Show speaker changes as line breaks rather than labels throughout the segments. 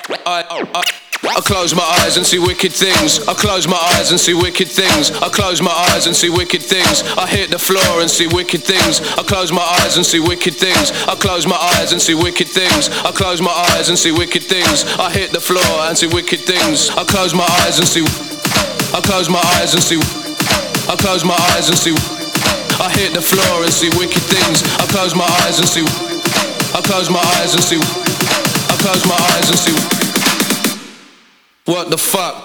I close my eyes and see wicked things. I close my eyes and see wicked things. I close my eyes and see wicked things. I hit the floor and see wicked things. I close my eyes and see wicked things. I close my eyes and see wicked things. I close my eyes and see wicked things. I hit the floor and see wicked things. I close my eyes and see. I close my eyes and see. I close my eyes and see. I hit the floor and see wicked things. I close my eyes and see. I close my eyes and see. I close my eyes and see. What the fuck?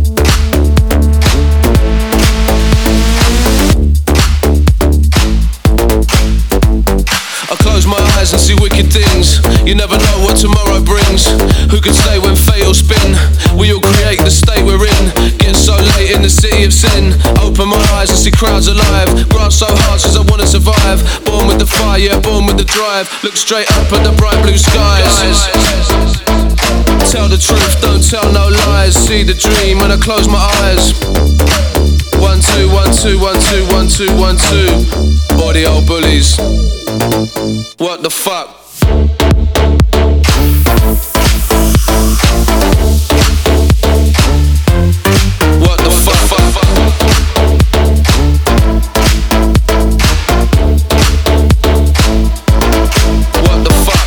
I close my eyes and see wicked things. You never know what tomorrow brings. Who could say when fate will spin? We all create the state we're in. Getting so late in the city of sin. Open my eyes and see crowds alive. Grind so hard cause I wanna survive. Born with the fire, yeah, born with the drive. Look straight up at the bright blue skies. Tell the truth, don't tell no lies. See the dream when I close my eyes. 1, 2, 1, 2, 1, 2, 1, 2, 1, 2. All the old bullies. What the fuck? What the fuck? What the fuck?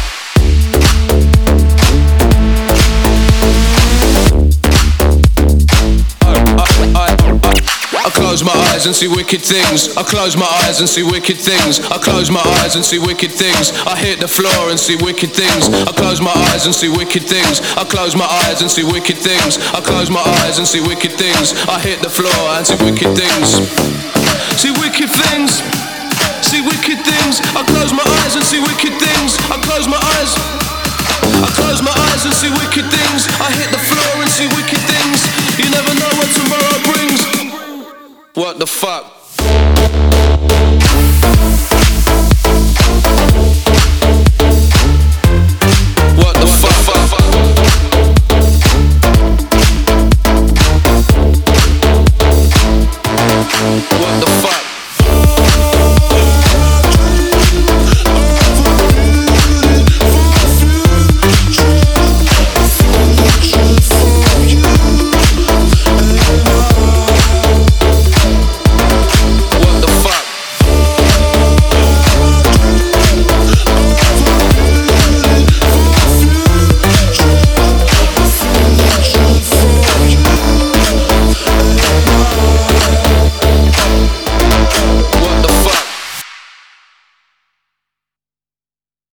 I close my eyes and see wicked things. I close my eyes and see wicked things. I close my eyes and see wicked things. I hit the floor and see wicked things. I close my eyes and see wicked things. I close my eyes and see wicked things. I close my eyes and see wicked things. I hit the floor and see wicked things. See wicked things. See wicked things. I close my eyes and see wicked things. I close my eyes. I close my eyes and see wicked things. I hit the floor and see wicked things. You never know what tomorrow brings. What the fuck?